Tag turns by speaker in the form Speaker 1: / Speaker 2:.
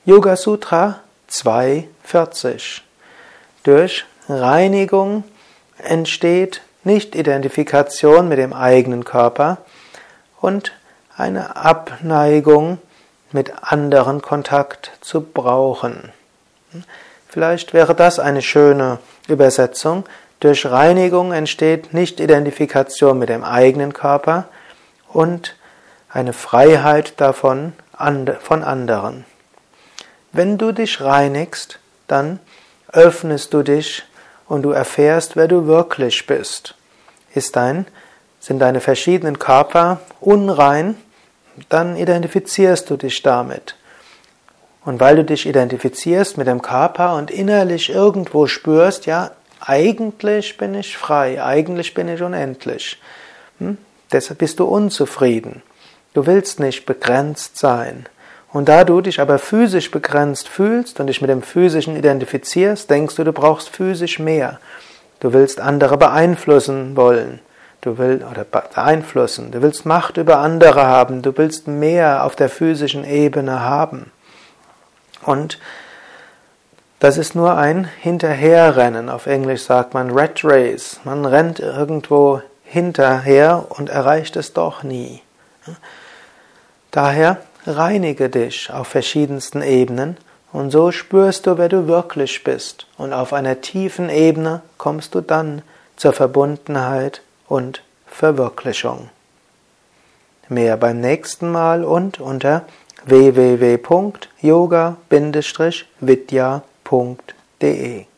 Speaker 1: Yoga Sutra 2.40. Durch Reinigung entsteht Nicht-Identifikation mit dem eigenen Körper und eine Abneigung, mit anderen Kontakt zu brauchen. Vielleicht wäre das eine schöne Übersetzung. Durch Reinigung entsteht Nicht-Identifikation mit dem eigenen Körper und eine Freiheit davon von anderen. Wenn du dich reinigst, dann öffnest du dich und du erfährst, wer du wirklich bist. Sind deine verschiedenen Körper unrein, dann identifizierst du dich damit. Und weil du dich identifizierst mit dem Körper und innerlich irgendwo spürst, ja, eigentlich bin ich frei, eigentlich bin ich unendlich. Deshalb bist du unzufrieden. Du willst nicht begrenzt sein. Und da du dich aber physisch begrenzt fühlst und dich mit dem Physischen identifizierst, denkst du, du brauchst physisch mehr. Du willst andere beeinflussen wollen. Du willst Macht über andere haben. Du willst mehr auf der physischen Ebene haben. Und das ist nur ein Hinterherrennen. Auf Englisch sagt man Rat Race. Man rennt irgendwo hinterher und erreicht es doch nie. Daher reinige dich auf verschiedensten Ebenen und so spürst du, wer du wirklich bist. Und auf einer tiefen Ebene kommst du dann zur Verbundenheit und Verwirklichung. Mehr beim nächsten Mal und unter www.yoga-vidya.de